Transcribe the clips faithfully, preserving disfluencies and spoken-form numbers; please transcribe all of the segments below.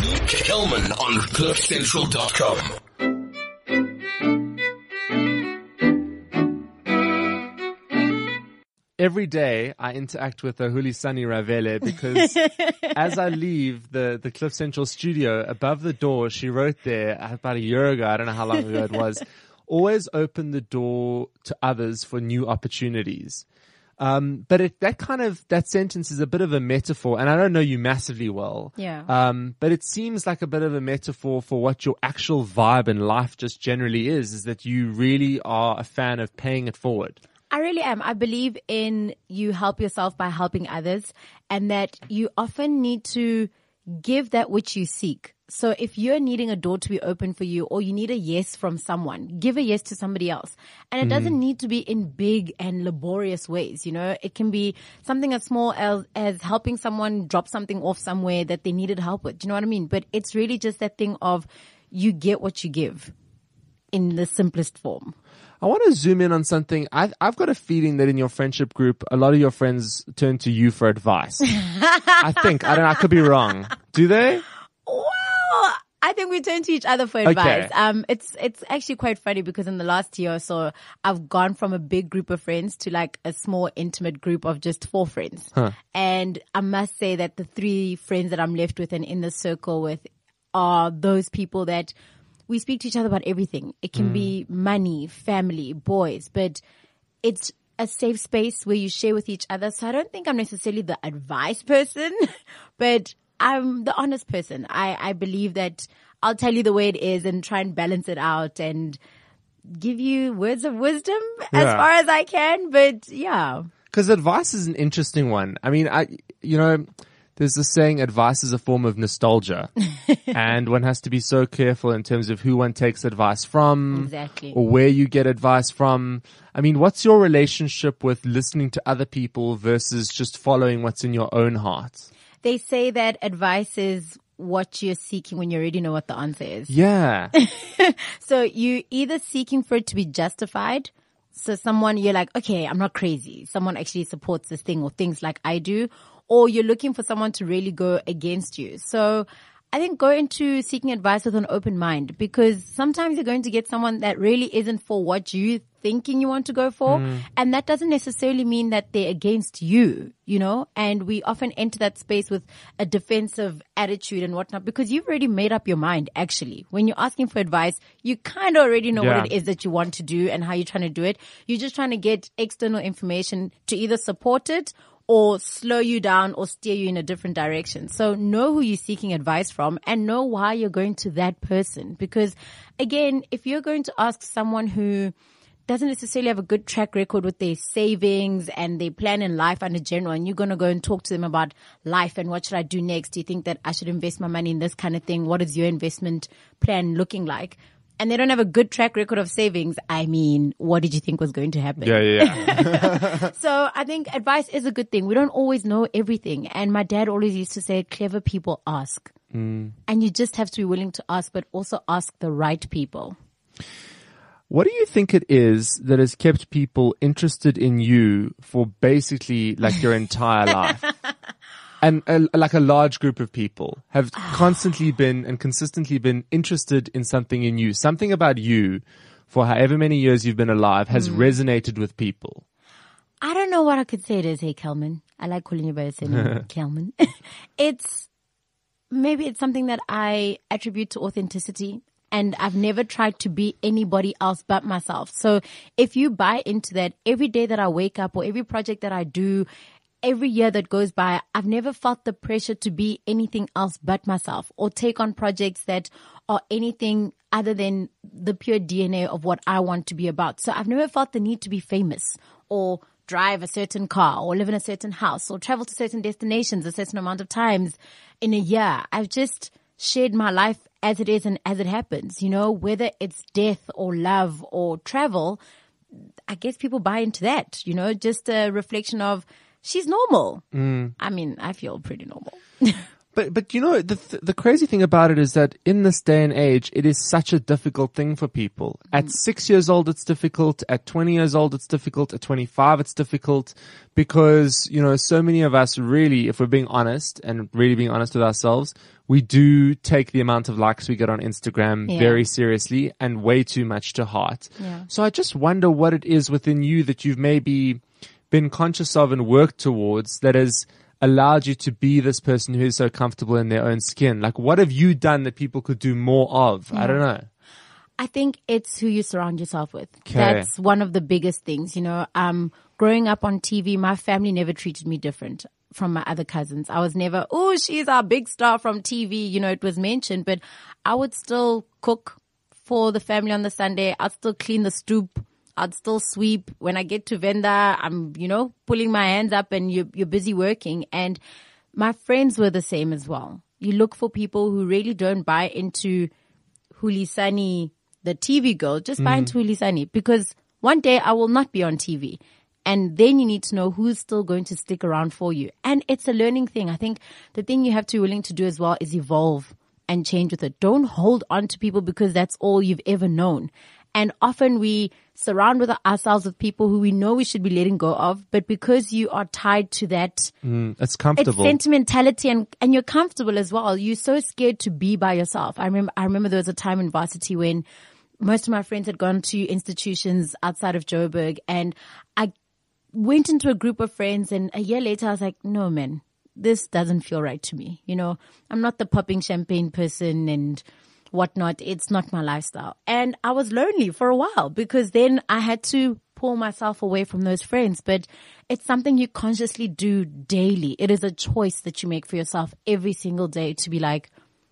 Kelman on cliff central dot com. Every day I interact with Ahulisani Ravele because as I leave the, the Cliff Central studio, above the door, she wrote there about a year ago, I don't know how long ago it was, always open the door to others for new opportunities. Um, but it, that kind of, that sentence is a bit of a metaphor, and I don't know you massively well. Yeah. Um, but it seems like a bit of a metaphor for what your actual vibe in life just generally is, is that you really are a fan of paying it forward. I really am. I believe in you help yourself by helping others, and that you often need to give that which you seek. So if you're needing a door to be open for you, or you need a yes from someone, give a yes to somebody else. And it mm. doesn't need to be in big and laborious ways. You know, it can be something as small as, as helping someone drop something off somewhere that they needed help with. Do you know what I mean? But it's really just that thing of you get what you give in the simplest form. I want to zoom in on something. I've, I've got a feeling that in your friendship group, a lot of your friends turn to you for advice. I think. I don't know. I could be wrong. Do they? Well, I think we turn to each other for advice. Okay. Um, it's, it's actually quite funny because in the last year or so, I've gone from a big group of friends to like a small intimate group of just four friends. Huh. And I must say that the three friends that I'm left with and in the circle with are those people that we speak to each other about everything. It can mm. be money, family, boys, but it's a safe space where you share with each other. So I don't think I'm necessarily the advice person, but I'm the honest person. I, I believe that I'll tell you the way it is and try and balance it out and give you words of wisdom yeah. as far as I can. But yeah. Because advice is an interesting one. I mean, I, you know, there's this saying, advice is a form of nostalgia. And one has to be so careful in terms of who one takes advice from. Exactly. Or where you get advice from. I mean, what's your relationship with listening to other people versus just following what's in your own heart? They say that advice is what you're seeking when you already know what the answer is. Yeah. So you're either seeking for it to be justified. So someone, you're like, okay, I'm not crazy. Someone actually supports this thing or things like I do. Or you're looking for someone to really go against you. So I think go into seeking advice with an open mind, because sometimes you're going to get someone that really isn't for what you thinking you want to go for. Mm. And that doesn't necessarily mean that they're against you, you know, and we often enter that space with a defensive attitude and whatnot, because you've already made up your mind. Actually, when you're asking for advice, you kind of already know yeah. what it is that you want to do and how you're trying to do it. You're just trying to get external information to either support it or slow you down or steer you in a different direction. So know who you're seeking advice from and know why you're going to that person. Because again, if you're going to ask someone who doesn't necessarily have a good track record with their savings and their plan in life under general, and you're going to go and talk to them about life and what should I do next? Do you think that I should invest my money in this kind of thing? What is your investment plan looking like? And they don't have a good track record of savings. I mean, what did you think was going to happen? Yeah, yeah, yeah. So I think advice is a good thing. We don't always know everything. And my dad always used to say, clever people ask. Mm. And you just have to be willing to ask, but also ask the right people. What do you think it is that has kept people interested in you for basically like your entire life? And uh, like a large group of people have constantly been and consistently been interested in something in you. Something about you for however many years you've been alive has mm. resonated with people. I don't know what I could say it is. Hey, Kelman. I like calling you by your name, Kelman. It's maybe it's something that I attribute to authenticity. And I've never tried to be anybody else but myself. So if you buy into that, every day that I wake up or every project that I do, every year that goes by, I've never felt the pressure to be anything else but myself or take on projects that are anything other than the pure D N A of what I want to be about. So I've never felt the need to be famous or drive a certain car or live in a certain house or travel to certain destinations a certain amount of times in a year. I've just shared my life as it is and as it happens, you know, whether it's death or love or travel. I guess people buy into that, you know, just a reflection of she's normal. Mm. I mean, I feel pretty normal. But, but you know, the, th- the crazy thing about it is that in this day and age, it is such a difficult thing for people. At six years old, it's difficult. At twenty years old, it's difficult. At twenty-five, it's difficult because, you know, so many of us really, if we're being honest and really being honest with ourselves, we do take the amount of likes we get on Instagram Yeah. very seriously and way too much to heart. Yeah. So I just wonder what it is within you that you've maybe been conscious of and worked towards that has allowed you to be this person who is so comfortable in their own skin. Like, what have you done that people could do more of? I don't know. I think it's who you surround yourself with. 'Kay. That's one of the biggest things, you know. Um, growing up on T V, my family never treated me different from my other cousins. I was never, oh, she's our big star from T V. You know, it was mentioned, but I would still cook for the family on the Sunday. I'd still clean the stoop. I'd still sweep. When I get to Venda, I'm, you know, pulling my hands up and you're, you're busy working. And my friends were the same as well. You look for people who really don't buy into Hulisani, the T V girl, just buy into Hulisani, because one day I will not be on T V. And then you need to know who's still going to stick around for you. And it's a learning thing. I think the thing you have to be willing to do as well is evolve and change with it. Don't hold on to people because that's all you've ever known. And often we surround with ourselves with people who we know we should be letting go of, but because you are tied to that, Mm, it's it's comfortable. sentimentality and, and you're comfortable as well. You're so scared to be by yourself. I remember, I remember there was a time in varsity when most of my friends had gone to institutions outside of Joburg, and I went into a group of friends, and a year later I was like, no, man, this doesn't feel right to me. You know, I'm not the popping champagne person and whatnot. It's not my lifestyle. And I was lonely for a while because then I had to pull myself away from those friends. But it's something you consciously do daily. It is a choice that you make for yourself every single day to be like,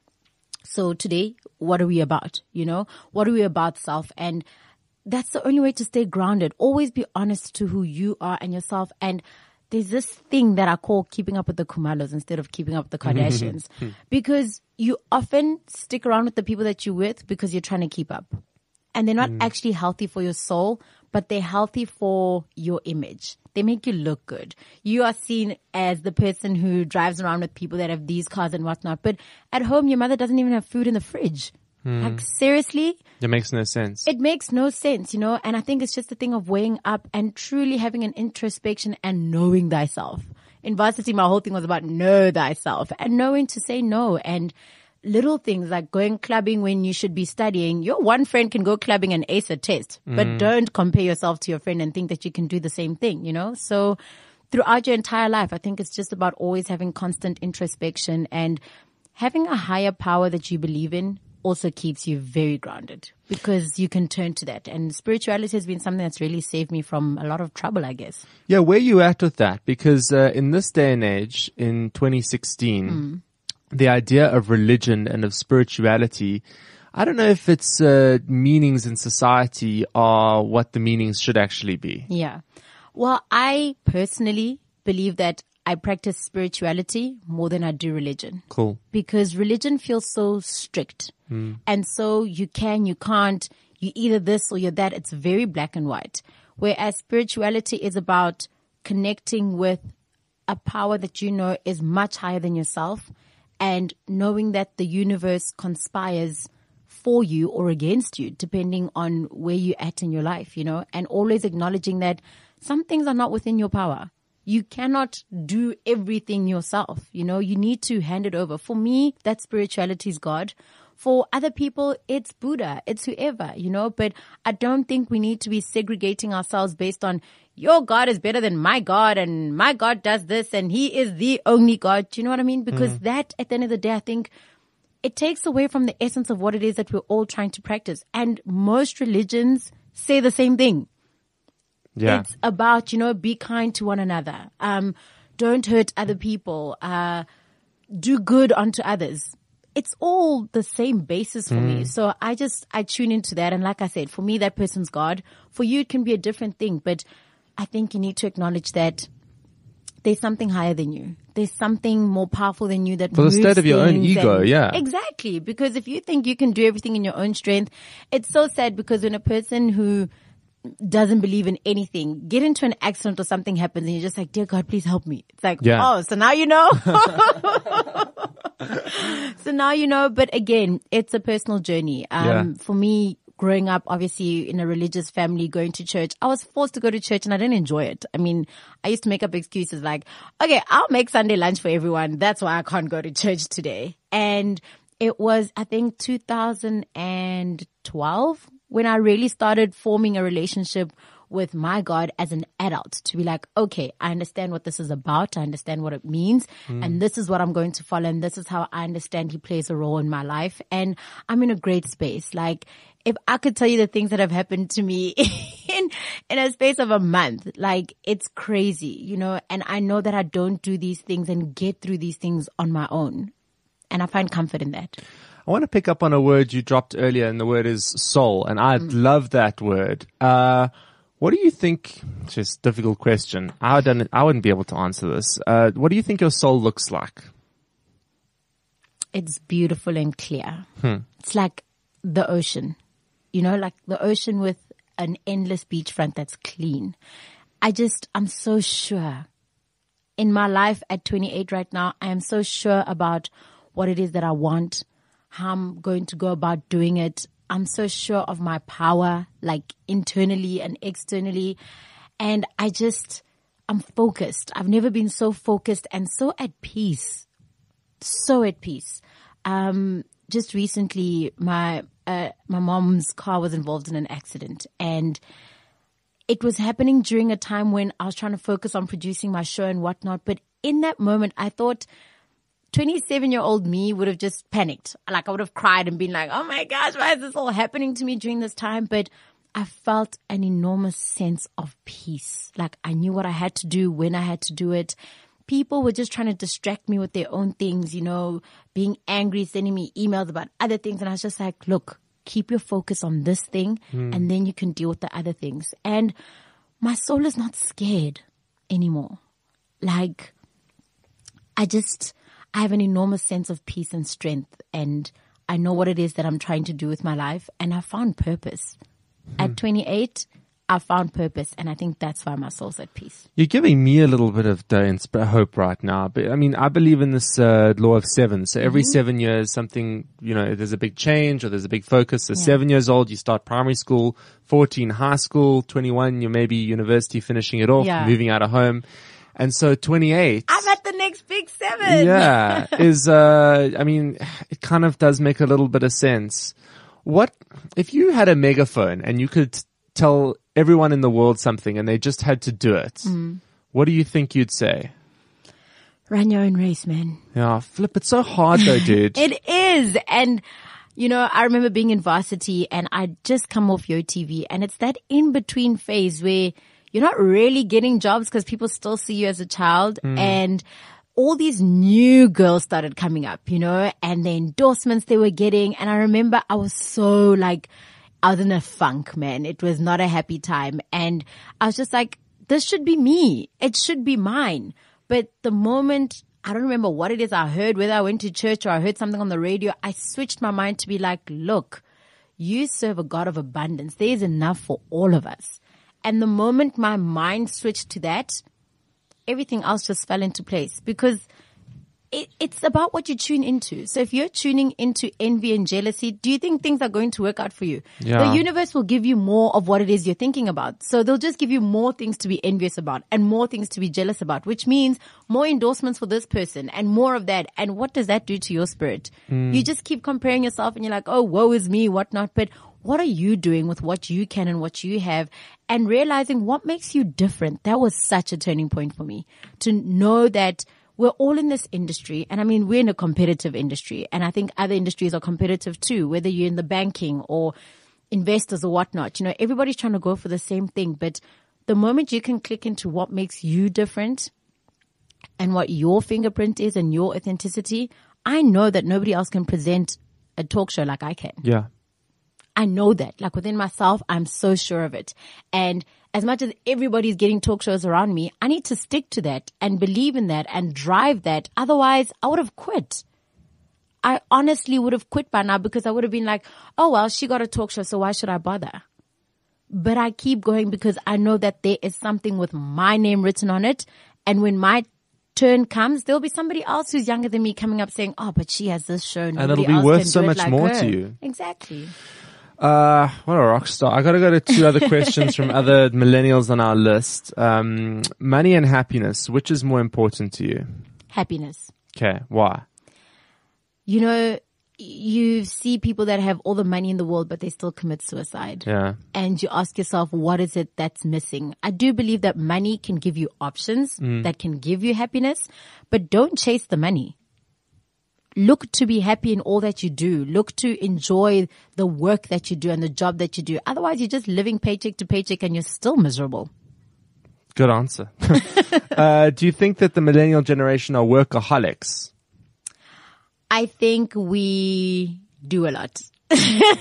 so today, what are we about? You know, what are we about self? And that's the only way to stay grounded. Always be honest to who you are and yourself. And there's this thing that I call keeping up with the Kumalos instead of keeping up with the Kardashians, because you often stick around with the people that you're with because you're trying to keep up, and they're not actually healthy for your soul, but they're healthy for your image. They make you look good. You are seen as the person who drives around with people that have these cars and whatnot, but at home, your mother doesn't even have food in the fridge. Like, seriously? It makes no sense. It makes no sense, you know, and I think it's just a thing of weighing up and truly having an introspection and knowing thyself. In varsity, my whole thing was about know thyself and knowing to say no, and little things like going clubbing when you should be studying. Your one friend can go clubbing and ace a test, but don't compare yourself to your friend and think that you can do the same thing, you know? So throughout your entire life, I think it's just about always having constant introspection, and having a higher power that you believe in also keeps you very grounded because you can turn to that. And spirituality has been something that's really saved me from a lot of trouble, I guess. Yeah, where are you at with that? Because uh, in this day and age, in twenty sixteen, mm. the idea of religion and of spirituality, I don't know if its uh, meanings in society are what the meanings should actually be. Yeah. Well, I personally believe that I practice spirituality more than I do religion. Cool. Because religion feels so strict. Mm. And so you can, you can't, you either this or you're that. It's very black and white. Whereas spirituality is about connecting with a power that you know is much higher than yourself, and knowing that the universe conspires for you or against you, depending on where you're at in your life, you know, and always acknowledging that some things are not within your power. You cannot do everything yourself. You know, you need to hand it over. For me, that spirituality is God. For other people, it's Buddha. It's whoever, you know, but I don't think we need to be segregating ourselves based on your God is better than my God and my God does this and he is the only God. Do you know what I mean? Because mm. that, at the end of the day, I think it takes away from the essence of what it is that we're all trying to practice. And most religions say the same thing. Yeah. It's about, you know, be kind to one another. Um, don't hurt other people. Uh, do good unto others. It's all the same basis for mm. me. So I just, I tune into that. And like I said, for me, that person's God. For you, it can be a different thing. But I think you need to acknowledge that there's something higher than you. There's something more powerful than you that for the state of your own ego, and, yeah. Exactly. Because if you think you can do everything in your own strength, it's so sad because when a person who doesn't believe in anything, get into an accident or something happens and you're just like, dear God, please help me. It's like, Yeah. oh, so now you know. So now you know, but again, it's a personal journey. Um, Yeah. for me, growing up, obviously in a religious family, going to church, I was forced to go to church and I didn't enjoy it. I mean, I used to make up excuses like, okay, I'll make Sunday lunch for everyone. That's why I can't go to church today. And it was, I think, two thousand twelve when I really started forming a relationship with my God as an adult, to be like, okay, I understand what this is about. I understand what it means. Mm. And this is what I'm going to follow. And this is how I understand he plays a role in my life. And I'm in a great space. Like, if I could tell you the things that have happened to me in, in a space of a month, like, it's crazy, you know, and I know that I don't do these things and get through these things on my own. And I find comfort in that. I want to pick up on a word you dropped earlier, and the word is soul. And I mm. love that word. Uh, what do you think, just a difficult question. I don't, I wouldn't be able to answer this. Uh, what do you think your soul looks like? It's beautiful and clear. Hmm. It's like the ocean, you know, like the ocean with an endless beachfront that's clean. I just, I'm so sure in my life at twenty-eight right now, I am so sure about what it is that I want, how I'm going to go about doing it. I'm so sure of my power, like internally and externally. And I just, I'm focused. I've never been so focused and so at peace. So at peace. Um, just recently, my, uh, my mom's car was involved in an accident, and it was happening during a time when I was trying to focus on producing my show and whatnot. But in that moment, I thought, twenty-seven year old me would have just panicked. Like, I would have cried and been like, oh my gosh, why is this all happening to me during this time? But I felt an enormous sense of peace. Like, I knew what I had to do when I had to do it. People were just trying to distract me with their own things, you know, being angry, sending me emails about other things. And I was just like, look, keep your focus on this thing mm. and then you can deal with the other things. And my soul is not scared anymore. Like, I just, I have an enormous sense of peace and strength, and I know what it is that I'm trying to do with my life, and I found purpose. Hmm. At twenty-eight, I found purpose, and I think that's why my soul's at peace. You're giving me a little bit of the insp- hope right now. But I mean, I believe in this uh, law of seven. So every mm-hmm. seven years, something, you know, there's a big change or there's a big focus. So yeah. seven years old, you start primary school, fourteen, high school, twenty-one, you're maybe university finishing it off, yeah. moving out of home. And so twenty-eight. I'm at the next big seven. Yeah. is, uh, I mean, it kind of does make a little bit of sense. What, if you had a megaphone and you could tell everyone in the world something and they just had to do it, mm. what do you think you'd say? Run your own race, man. Yeah, flip. It's so hard though, dude. It is. And, you know, I remember being in varsity and I'd just come off Yo T V, and it's that in-between phase where you're not really getting jobs because people still see you as a child. Mm. And all these new girls started coming up, you know, and the endorsements they were getting. And I remember I was so like, I was in a funk, man. It was not a happy time. And I was just like, this should be me. It should be mine. But the moment, I don't remember what it is I heard, whether I went to church or I heard something on the radio, I switched my mind to be like, look, you serve a God of abundance. There is enough for all of us. And the moment my mind switched to that, everything else just fell into place, because it, it's about what you tune into. So if you're tuning into envy and jealousy, do you think things are going to work out for you? Yeah. The universe will give you more of what it is you're thinking about. So they'll just give you more things to be envious about and more things to be jealous about, which means more endorsements for this person and more of that. And what does that do to your spirit? Mm. You just keep comparing yourself and you're like, oh, woe is me, whatnot. But what are you doing with what you can and what you have, and realizing what makes you different? That was such a turning point for me, to know that we're all in this industry. And I mean, we're in a competitive industry, and I think other industries are competitive too, whether you're in the banking or investors or whatnot. You know, everybody's trying to go for the same thing. But the moment you can click into what makes you different and what your fingerprint is and your authenticity, I know that nobody else can present a talk show like I can. Yeah. I know that, like within myself, I'm so sure of it. And as much as everybody's getting talk shows around me, I need to stick to that and believe in that and drive that. Otherwise, I would have quit. I honestly would have quit by now, because I would have been like, oh, well, she got a talk show, so why should I bother? but I keep going because I know that there is something with my name written on it. And when my turn comes, there'll be somebody else who's younger than me coming up saying, oh, but she has this show. And it'll be worth so much more to you. Exactly. Uh, what a rock star. I gotta go to two other questions from other millennials on our list. Um, money and happiness. Which is more important to you? Happiness. Okay. Why? You know, you see people that have all the money in the world, but they still commit suicide. Yeah. And you ask yourself, what is it that's missing? I do believe that money can give you options mm. that can give you happiness, but don't chase the money. Look to be happy in all that you do. Look to enjoy the work that you do and the job that you do. Otherwise, you're just living paycheck to paycheck and you're still miserable. Good answer. uh, do you think that the millennial generation are workaholics? I think we do a lot. Some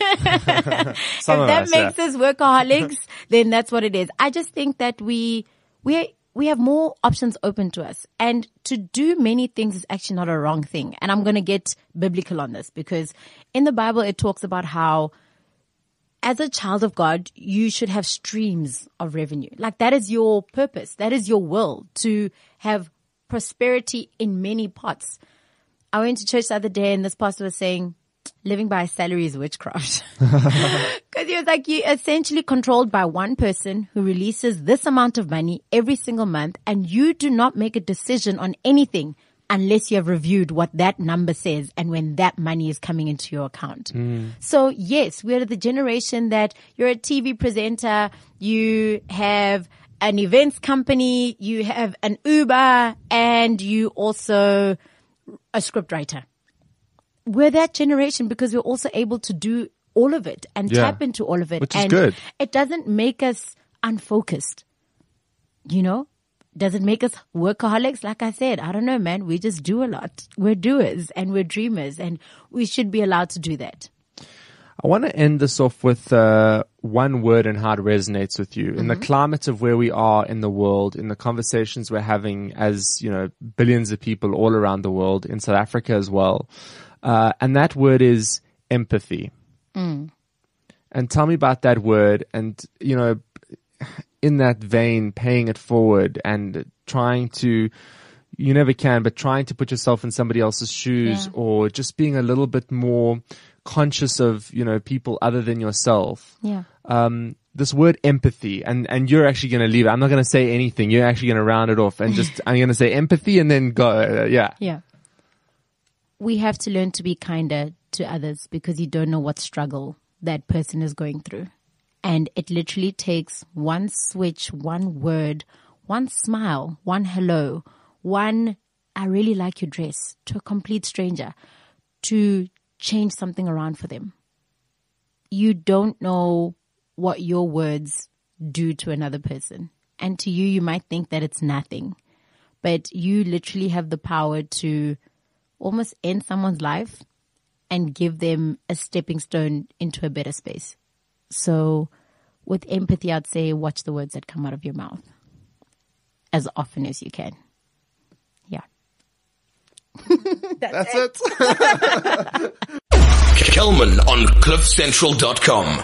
if of that us, makes yeah. us workaholics, then that's what it is. I just think that we we we have more options open to us, and to do many things is actually not a wrong thing. And I'm going to get biblical on this because in the Bible it talks about how as a child of God, you should have streams of revenue. Like that is your purpose. That is your will, to have prosperity in many pots. I went to church the other day and this pastor was saying, living by a salary is witchcraft. Because he was like, you're essentially controlled by one person who releases this amount of money every single month, and you do not make a decision on anything unless you have reviewed what that number says and when that money is coming into your account. Mm. So yes, we're the generation that you're a T V presenter, you have an events company, you have an Uber, and you also a script writer. We're that generation because we're also able to do all of it and yeah. tap into all of it. Which is and good. It doesn't make us unfocused. You know? Does it make us workaholics? Like I said, I don't know, man. We just do a lot. We're doers and we're dreamers, and we should be allowed to do that. I want to end this off with uh, one word and how it resonates with you. Mm-hmm. In the climate of where we are in the world, in the conversations we're having as, you know, billions of people all around the world, in South Africa as well. Uh, and that word is empathy. Mm. And tell me about that word and, you know, in that vein, paying it forward and trying to, you never can, but trying to put yourself in somebody else's shoes yeah. or just being a little bit more conscious of, you know, people other than yourself. Yeah. Um, this word empathy, and, and you're actually going to leave it. I'm not going to say anything. You're actually going to round it off and just, I'm going to say empathy and then go. Uh, yeah. Yeah. We have to learn to be kinder to others because you don't know what struggle that person is going through. And it literally takes one switch, one word, one smile, one hello, one, I really like your dress, to a complete stranger to change something around for them. You don't know what your words do to another person. And to you, you might think that it's nothing, but you literally have the power to almost end someone's life and give them a stepping stone into a better space. So with empathy, I'd say watch the words that come out of your mouth as often as you can. Yeah. That's, That's it. it. Kelman on cliff central dot com.